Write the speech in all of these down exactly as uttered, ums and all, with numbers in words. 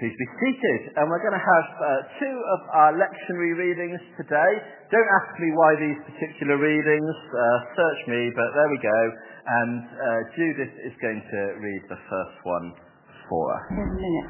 Please be seated. And we're going to have uh, two of our lectionary readings today. Don't ask me why these particular readings. Uh, search me, but there we go. And uh, Judith is going to read the first one for us. In a minute.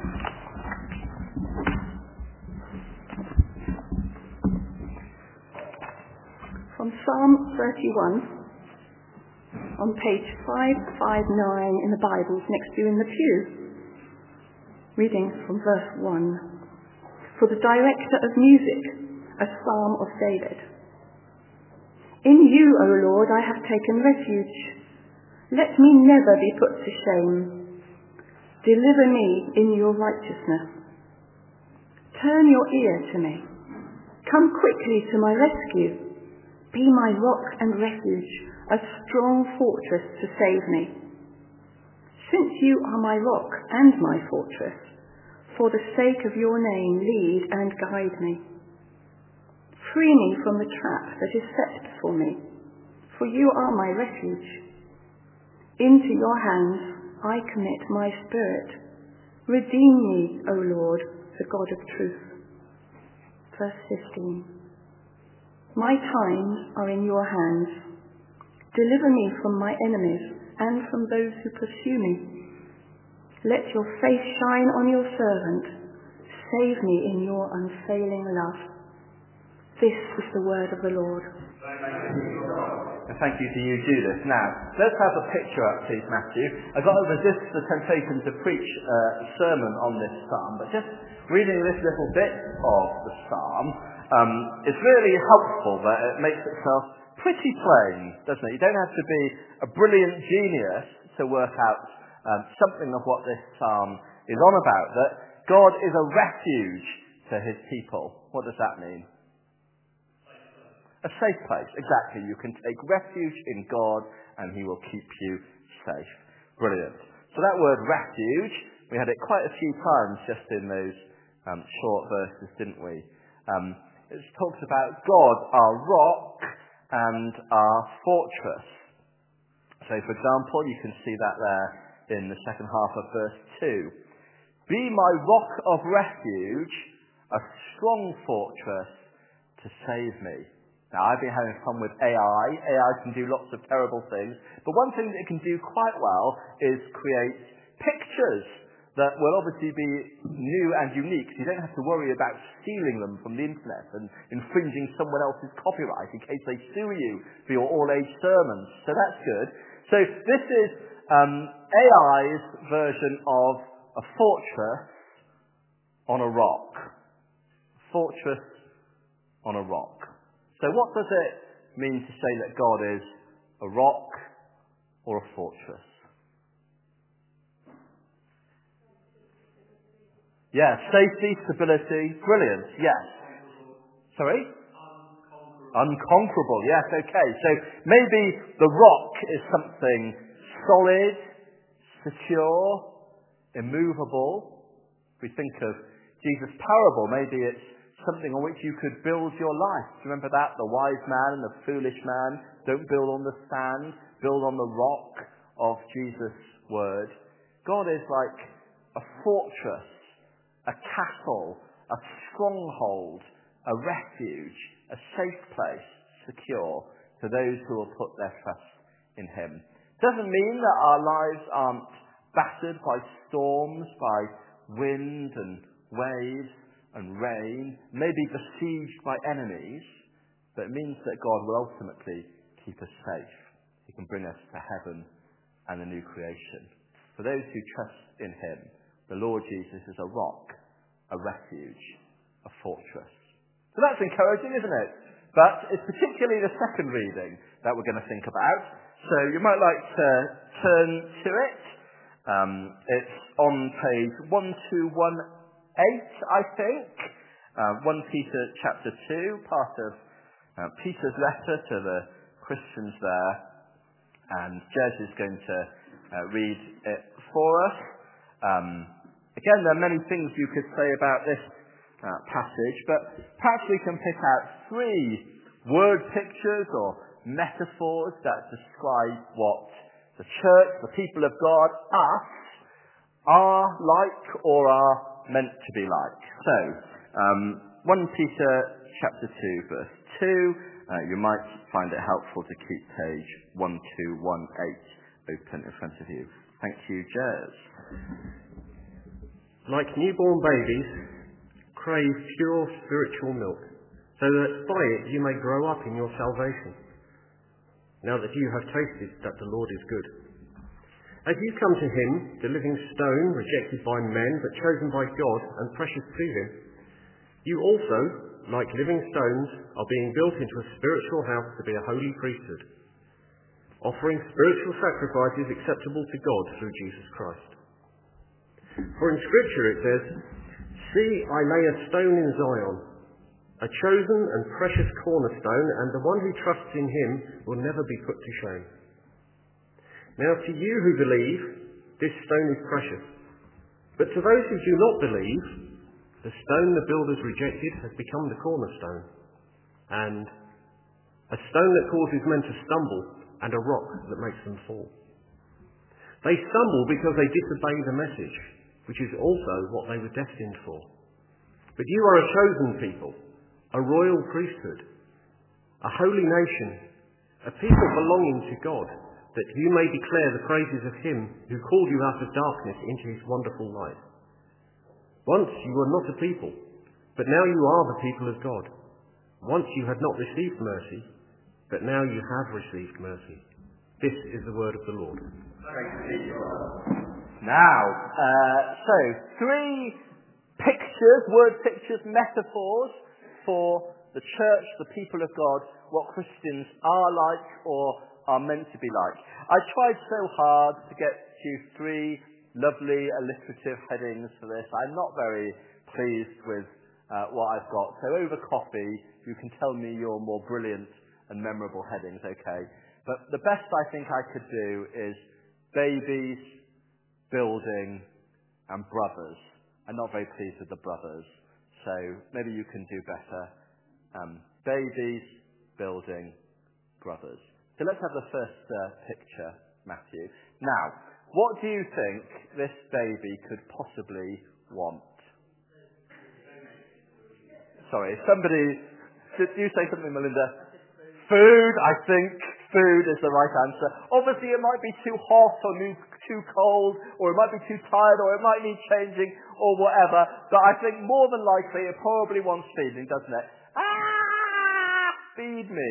From Psalm thirty-one, on page five fifty-nine in the Bibles next to you in the pew. Reading from verse one. For the director of music, a psalm of David. In you, O Lord, I have taken refuge. Let me never be put to shame. Deliver me in your righteousness. Turn your ear to me. Come quickly to my rescue. Be my rock and refuge, a strong fortress to save me. Since you are my rock and my fortress, for the sake of your name, lead and guide me. Free me from the trap that is set before me, for you are my refuge. Into your hands I commit my spirit. Redeem me, O Lord, the God of truth. Verse fifteen. My times are in your hands. Deliver me from my enemies and from those who pursue me. Let your face shine on your servant. Save me in your unfailing love. This is the word of the Lord. And thank you to you, Judith. Now, let's have a picture up, please, Matthew. I've got to resist the temptation to preach uh, a sermon on this psalm, but just reading this little bit of the psalm, um, it's really helpful that it makes itself pretty plain, doesn't it? You don't have to be a brilliant genius to work out um, something of what this psalm is on about, that God is a refuge to his people. What does that mean? A safe place, exactly. You can take refuge in God and he will keep you safe. Brilliant. So that word refuge, we had it quite a few times just in those um, short verses, didn't we? Um, it talks about God, our rock and our fortress. So, for example, you can see that there in the second half of verse two. Be my rock of refuge, a strong fortress to save me. Now, I've been having fun with A I. A I can do lots of terrible things, but one thing that it can do quite well is create pictures that will obviously be new and unique, so you don't have to worry about stealing them from the internet and infringing someone else's copyright in case they sue you for your all-age sermons. So that's good. So this is um, A I's version of a fortress on a rock. Fortress on a rock. So what does it mean to say that God is a rock or a fortress? Yeah, safety, stability, brilliant, yes. Sorry? Unconquerable. Unconquerable, yes, okay. So maybe the rock is something solid, secure, immovable. If we think of Jesus' parable, maybe it's something on which you could build your life. Do you remember that? The wise man and the foolish man don't build on the sand, build on the rock of Jesus' word. God is like a fortress, a castle, a stronghold, a refuge, a safe place, secure to those who will put their trust in him. Doesn't mean that our lives aren't battered by storms, by wind and waves and rain, maybe besieged by enemies, but it means that God will ultimately keep us safe. He can bring us to heaven and a new creation. For those who trust in him, the Lord Jesus is a rock, a refuge, a fortress. So that's encouraging, isn't it? But it's particularly the second reading that we're going to think about. So you might like to turn to it. Um, it's on page one two one eight, I think. Uh, First Peter chapter two, part of uh, Peter's letter to the Christians there. And Jez is going to uh, read it for us. Um, again, there are many things you could say about this uh, passage, but perhaps we can pick out three word pictures or metaphors that describe what the church, the people of God, us, are like or are meant to be like. So, um, First Peter chapter two, verse two, uh, you might find it helpful to keep page one two one eight open in front of you. Thank you, Jez. Like newborn babies, crave pure spiritual milk, so that by it you may grow up in your salvation, now that you have tasted that the Lord is good. As you come to him, the living stone, rejected by men, but chosen by God and precious to him, you also, like living stones, are being built into a spiritual house to be a holy priesthood, offering spiritual sacrifices acceptable to God through Jesus Christ. For in Scripture it says, "See, I lay a stone in Zion, a chosen and precious cornerstone, and the one who trusts in him will never be put to shame." Now to you who believe, this stone is precious. But to those who do not believe, the stone the builders rejected has become the cornerstone, and a stone that causes men to stumble, and a rock that makes them fall. They stumble because they disobey the message, which is also what they were destined for. But you are a chosen people, a royal priesthood, a holy nation, a people belonging to God, that you may declare the praises of him who called you out of darkness into his wonderful light. Once you were not a people, but now you are the people of God. Once you had not received mercy, but now you have received mercy. This is the word of the Lord. Now, uh, so three pictures, word pictures, metaphors for the church, the people of God, what Christians are like or are meant to be like. I tried so hard to get you three lovely alliterative headings for this. I'm not very pleased with uh, what I've got. So over coffee, you can tell me your more brilliant and memorable headings, okay? But the best I think I could do is babies, building, and brothers. I'm not very pleased with the brothers, so maybe you can do better. Um, babies, building, brothers. So let's have the first uh, picture, Matthew. Now, what do you think this baby could possibly want? Sorry, somebody... Did you say something, Melinda? Food, I think food is the right answer. Obviously, it might be too hot or too cold, or it might be too tired, or it might need changing, or whatever. But I think more than likely it probably wants feeding, doesn't it? Ah! Feed me.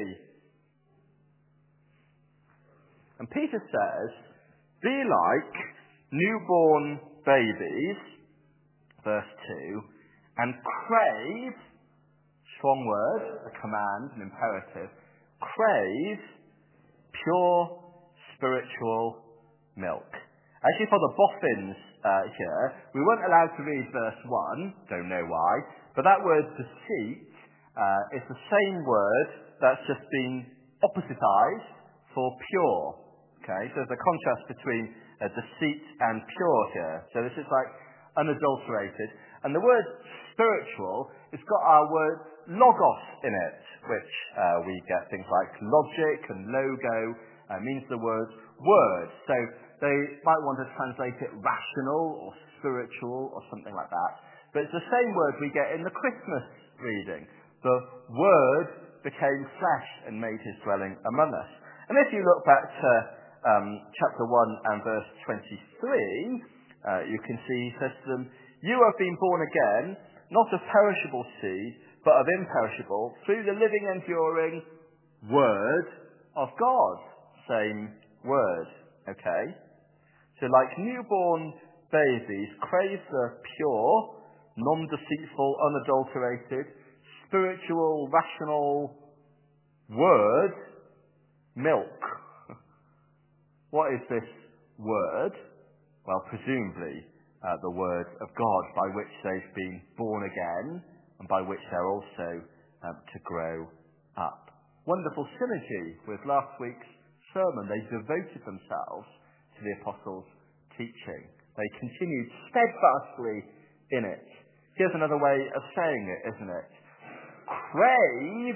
And Peter says, be like newborn babies, verse two, and crave, strong word, a command, an imperative, crave pure spiritual milk. Actually, for the boffins uh, here, we weren't allowed to read verse one, don't know why, but that word deceit uh, is the same word that's just been oppositized for pure. Okay, so there's a contrast between uh, deceit and pure here. So this is like unadulterated. And the word spiritual, it's got our word logos in it, which uh, we get things like logic and logo, uh, means the word word. So they might want to translate it rational or spiritual or something like that. But it's the same word we get in the Christmas reading. The Word became flesh and made his dwelling among us. And if you look back to um, chapter one and verse twenty-three, uh, you can see he says to them, you have been born again, not of perishable seed, but of imperishable, through the living, enduring Word of God. Same word, okay? So like newborn babies, crave the pure, non-deceitful, unadulterated, spiritual, rational word, milk. What is this word? Well, presumably uh, the word of God by which they've been born again and by which they're also um, to grow up. Wonderful synergy with last week's sermon. They devoted themselves to the apostles' teaching. They continued steadfastly in it. Here's another way of saying it, isn't it? Crave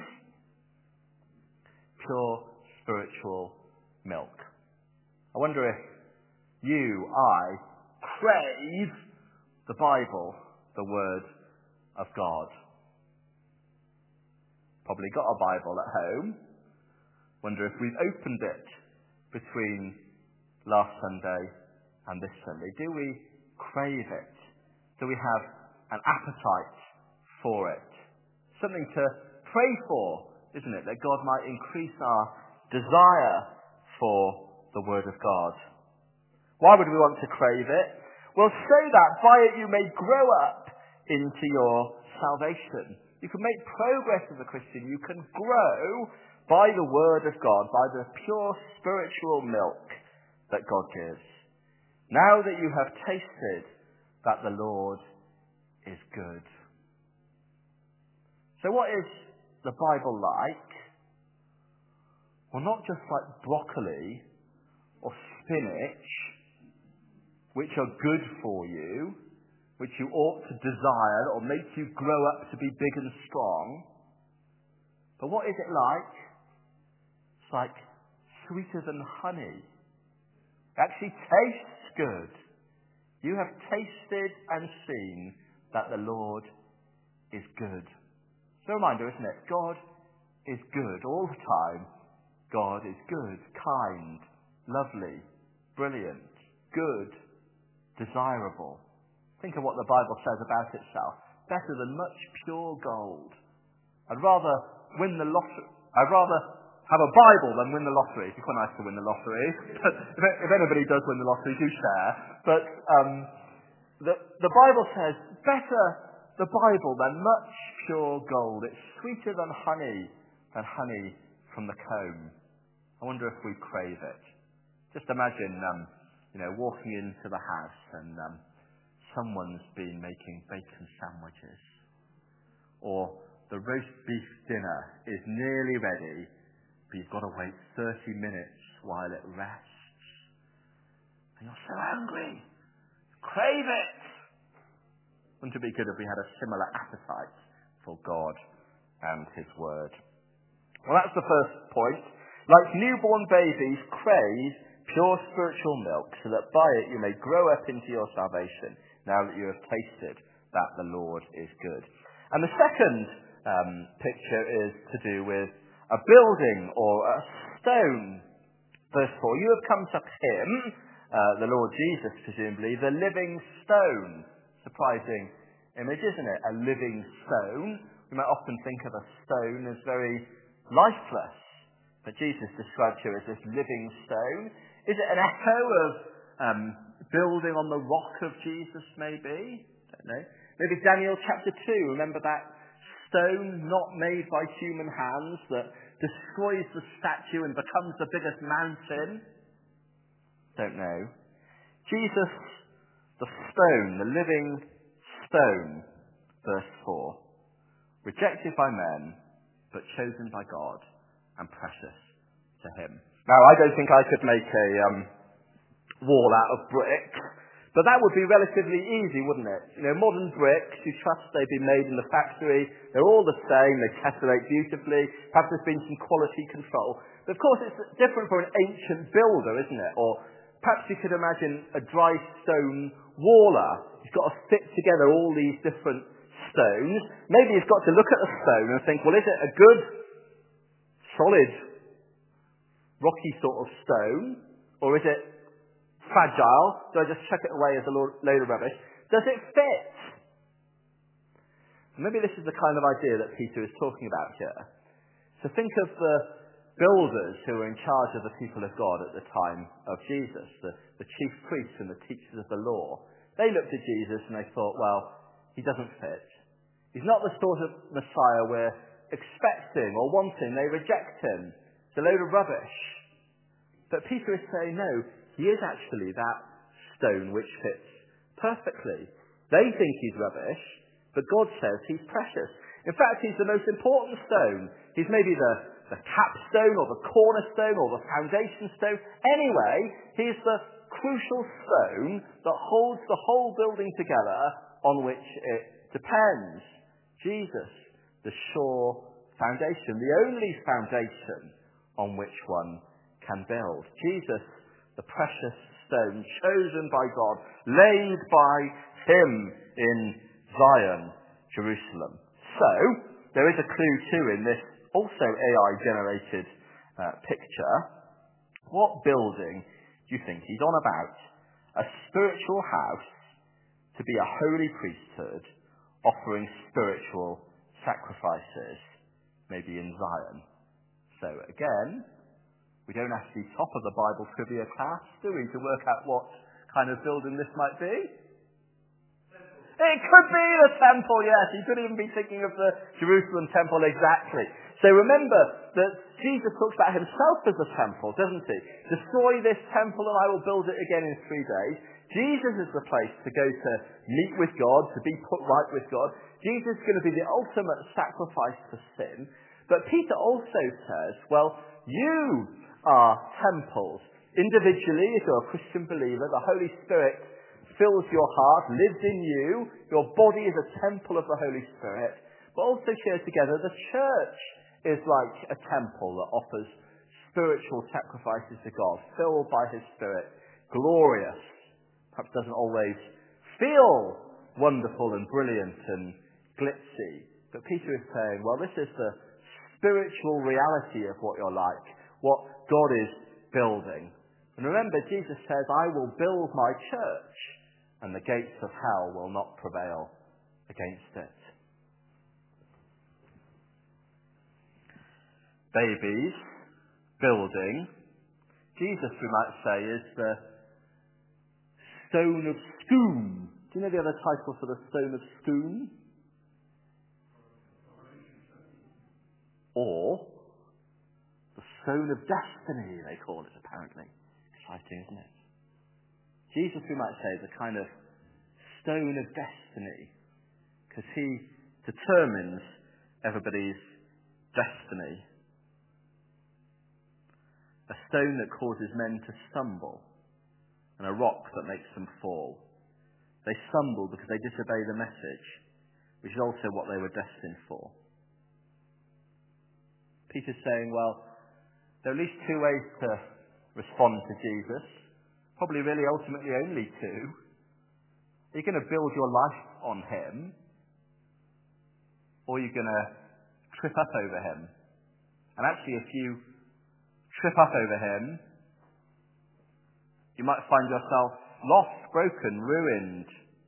pure spiritual milk. I wonder if you, I, crave the Bible the Word of God. Probably got a Bible at home. Wonder if we've opened it between last Sunday and this Sunday. Do we crave it? Do we have an appetite for it? Something to pray for, isn't it? That God might increase our desire for the Word of God. Why would we want to crave it? Well, so that by it you may grow up into your salvation. You can make progress as a Christian. You can grow by the Word of God, by the pure spiritual milk that God gives. Now that you have tasted that the Lord is good. So what is the Bible like? Well, not just like broccoli or spinach, which are good for you, which you ought to desire or make you grow up to be big and strong. But what is it like? It's like sweeter than honey. It actually tastes good. You have tasted and seen that the Lord is good. It's a reminder, isn't it? God is good all the time. God is good, kind, lovely, brilliant, good, desirable. Think of what the Bible says about itself. Better than much pure gold. I'd rather win the lottery. I'd rather have a Bible than win the lottery. It's quite nice to win the lottery. if, if anybody does win the lottery, do share. But um, the, the Bible says, better the Bible than much pure gold. It's sweeter than honey, than honey from the comb. I wonder if we crave it. Just imagine, um, you know, walking into the house and um, someone's been making bacon sandwiches. Or the roast beef dinner is nearly ready, but you've got to wait thirty minutes while it rests. And you're so hungry. You crave it. Wouldn't it be good if we had a similar appetite for God and His Word? Well, that's the first point. Like newborn babies, crave pure spiritual milk, so that by it you may grow up into your salvation, now that you have tasted that the Lord is good. And the second um, picture is to do with a building or a stone. Verse four, you have come to Him, uh, the Lord Jesus, presumably, the living stone. Surprising image, isn't it? A living stone. We might often think of a stone as very lifeless, but Jesus described here as this living stone. Is it an echo of um, building on the rock of Jesus, maybe? Don't know. Maybe Daniel chapter two. Remember that stone not made by human hands that destroys the statue and becomes the biggest mountain? Don't know. Jesus, the stone, the living stone, verse four. Rejected by men, but chosen by God and precious to Him. Now, I don't think I could make a um, wall out of brick, but that would be relatively easy, wouldn't it? You know, modern bricks, you trust they've been made in the factory, they're all the same, they tessellate beautifully, perhaps there's been some quality control. But of course, it's different for an ancient builder, isn't it? Or perhaps you could imagine a dry stone waller. He's got to fit together all these different stones. Maybe he's got to look at a stone and think, well, is it a good, solid, rocky sort of stone, or is it fragile? Do I just chuck it away as a load of rubbish? Does it fit? Maybe this is the kind of idea that Peter is talking about here. So think of the builders who were in charge of the people of God at the time of Jesus, the, the chief priests and the teachers of the law. They looked at Jesus and they thought, well, He doesn't fit. He's not the sort of Messiah we're expecting or wanting. They reject Him. It's a load of rubbish. But Peter is saying, no, He is actually that stone which fits perfectly. They think He's rubbish, but God says He's precious. In fact, He's the most important stone. He's maybe the, the capstone or the cornerstone or the foundation stone. Anyway, He's the crucial stone that holds the whole building together on which it depends. Jesus, the sure foundation, the only foundation on which one can build. Jesus, the precious stone, chosen by God, laid by Him in Zion, Jerusalem. So, there is a clue too in this also A I-generated uh, picture. What building do you think he's on about? A spiritual house to be a holy priesthood offering spiritual sacrifices, maybe in Zion. So again, we don't have to be top of the Bible trivia class, do we, to work out what kind of building this might be? It could be the temple, yes. You could even be thinking of the Jerusalem temple exactly. So remember that Jesus talks about himself as a temple, doesn't he? Destroy this temple and I will build it again in three days. Jesus is the place to go to meet with God, to be put right with God. Jesus is going to be the ultimate sacrifice for sin. But Peter also says, well, you are temples. Individually, if you're a Christian believer, the Holy Spirit fills your heart, lives in you. Your body is a temple of the Holy Spirit. But also here together, the church is like a temple that offers spiritual sacrifices to God, filled by his Spirit, glorious. Perhaps doesn't always feel wonderful and brilliant and glitzy. But Peter is saying, well, this is the spiritual reality of what you're like, what God is building. And remember, Jesus says, I will build my church, and the gates of hell will not prevail against it. Babies, building. Jesus, we might say, is the stone of Scone. Do you know the other title for the stone of Scone? Or the stone of destiny, they call it, apparently. Exciting, isn't it? Jesus, we might say, is a kind of stone of destiny, because he determines everybody's destiny. A stone that causes men to stumble, and a rock that makes them fall. They stumble because they disobey the message, which is also what they were destined for. Peter's saying, well, there are at least two ways to respond to Jesus. Probably really ultimately only two. You're going to build your life on him, or you're going to trip up over him. And actually, if you trip up over him, you might find yourself lost, broken, ruined.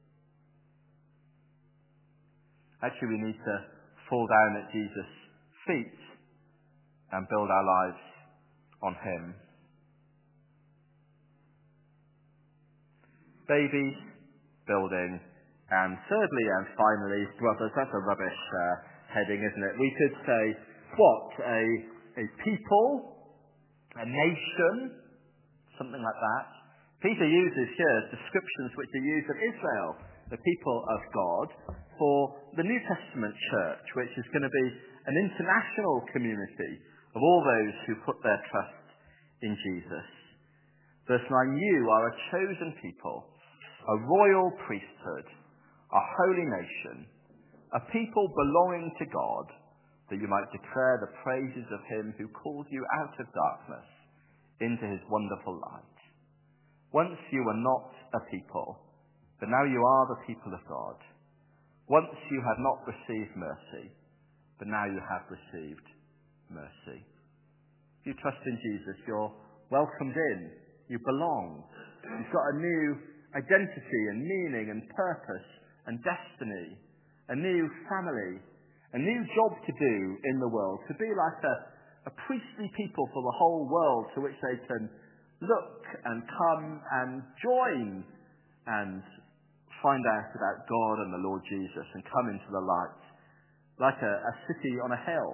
Actually, we need to fall down at Jesus' feet and build our lives on him. Babies, building, and thirdly and finally, brothers. That's a rubbish uh, heading, isn't it? We could say, what? A, a people, a nation, something like that. Peter uses here descriptions which are used of Israel, the people of God, for the New Testament church, which is going to be an international community of all those who put their trust in Jesus. Verse nine, you are a chosen people, a royal priesthood, a holy nation, a people belonging to God, that you might declare the praises of him who called you out of darkness into his wonderful light. Once you were not a people, but now you are the people of God. Once you had not received mercy, but now you have received mercy. If you trust in Jesus, you're welcomed in. You belong. You've got a new identity and meaning and purpose and destiny, a new family, a new job to do in the world, to be like a, a priestly people for the whole world to which they can look and come and join and find out about God and the Lord Jesus and come into the light, like a, a city on a hill,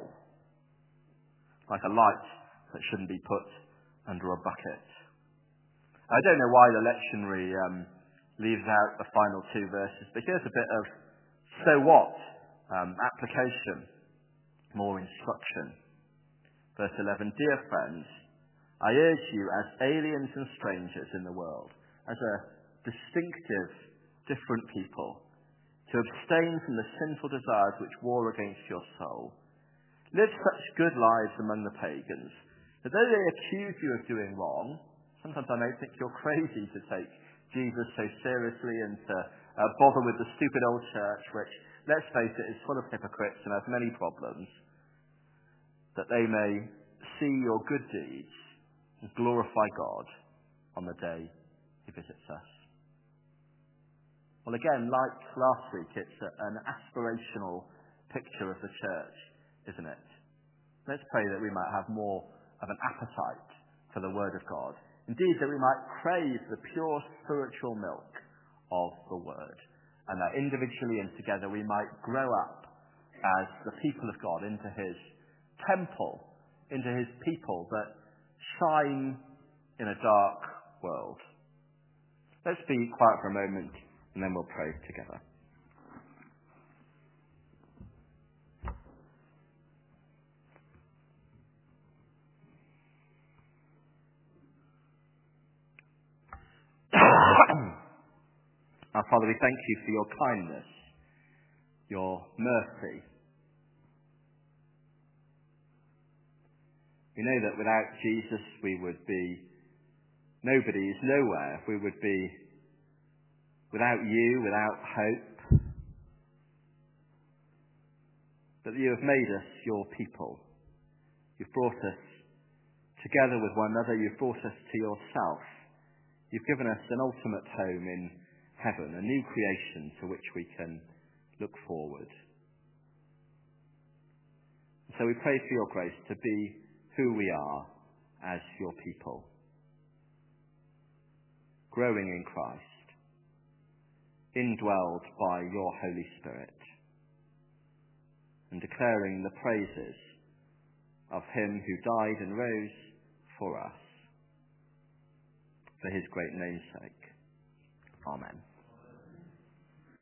like a light that shouldn't be put under a bucket. I don't know why the lectionary um, leaves out the final two verses, but here's a bit of so what, um, application, more instruction. Verse eleven, dear friends, I urge you as aliens and strangers in the world, as a distinctive, different people, to abstain from the sinful desires which war against your soul. Live such good lives among the pagans, that though they accuse you of doing wrong, sometimes I may think you're crazy to take Jesus so seriously and to uh, bother with the stupid old church, which, let's face it, is full of hypocrites and has many problems, that they may see your good deeds and glorify God on the day he visits us. Well, again, like last week, it's a, an aspirational picture of the church, isn't it? Let's pray that we might have more of an appetite for the Word of God. Indeed, that we might crave the pure spiritual milk of the Word. And that individually and together we might grow up as the people of God into his temple, into his people that shine in a dark world. Let's be quiet for a moment and then we'll pray together. Our Father, we thank you for your kindness, your mercy. We know that without Jesus we would be nobodies, nowhere. We would be without you, without hope. But you have made us your people. You've brought us together with one another. You've brought us to yourself. You've given us an ultimate home in heaven, a new creation to which we can look forward. So we pray for your grace to be who we are as your people, growing in Christ, indwelled by your Holy Spirit, and declaring the praises of him who died and rose for us, for his great name's sake. Amen.